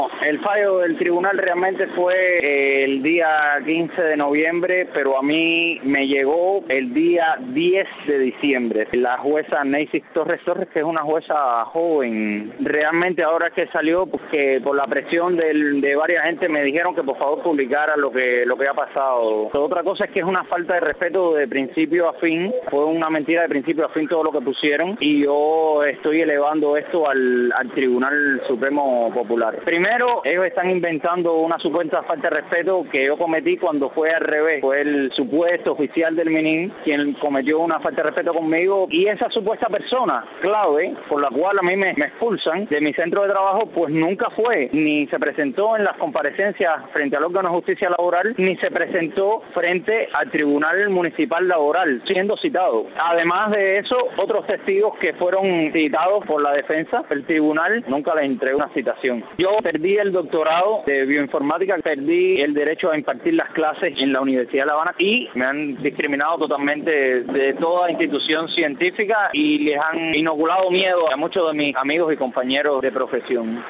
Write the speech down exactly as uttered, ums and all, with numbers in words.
El fallo del tribunal realmente fue el día quince de noviembre, pero a mí me llegó el día diez de diciembre. La jueza Neisy Torres Torres, que es una jueza joven, realmente ahora que salió, pues que por la presión del, de varias gente me dijeron que por favor publicara lo que lo que ha pasado. Otra cosa es que es una falta de respeto de principio a fin, fue una mentira de principio a fin todo lo que pusieron y yo estoy elevando esto al, al Tribunal Supremo Popular. Primero, ellos están inventando una supuesta falta de respeto que yo cometí cuando fue al revés. Fue el supuesto oficial del MININ quien cometió una falta de respeto conmigo y esa supuesta persona clave por la cual a mí me, me expulsan de mi centro de trabajo, pues nunca fue, ni se presentó en las comparecencias frente al órgano de justicia laboral, ni se presentó frente al Tribunal Municipal Laboral, siendo citado. Además de eso, otros testigos que fueron citados por la defensa, el tribunal nunca les entregó una citación. Yo perdí el doctorado de bioinformática, perdí el derecho a impartir las clases en la Universidad de La Habana y me han discriminado totalmente de toda institución científica y les han inoculado miedo a muchos de mis amigos y compañeros de profesión.